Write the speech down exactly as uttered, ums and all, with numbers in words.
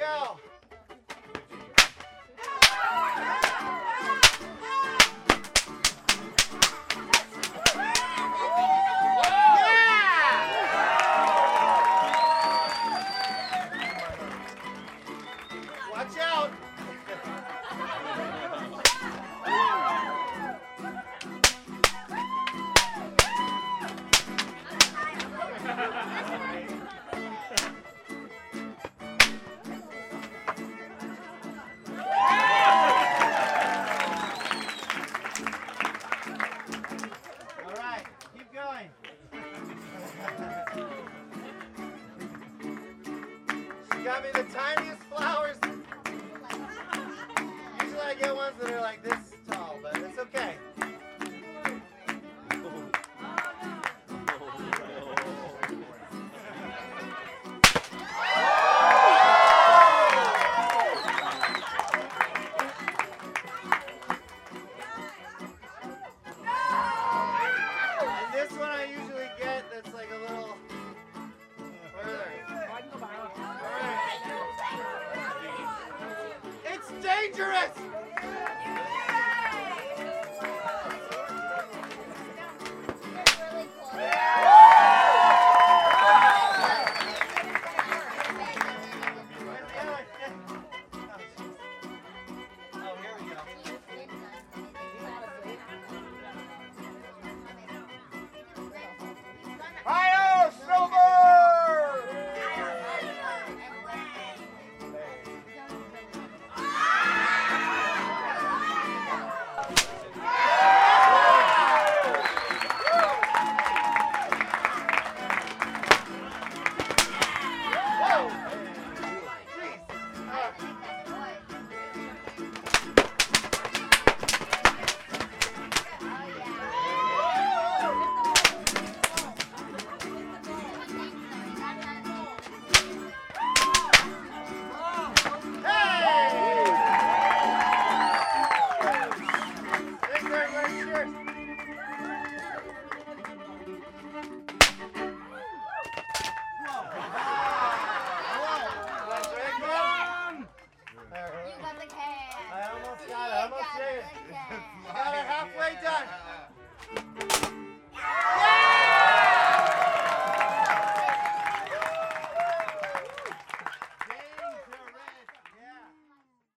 go. Watch out! All right, keep going. She got me the tiniest flowers. Usually I get ones that are like this tall, but it's okay. And this one I usually get that's like a little further. It's dangerous! Oh, here we go. Hi-yo, Silver! Whoa! Jeez. Uh, Hey! Thanks, everybody. Cheers. That's right, Mom. You got the cat. I almost got it. I almost did it. The cat. Got it halfway done.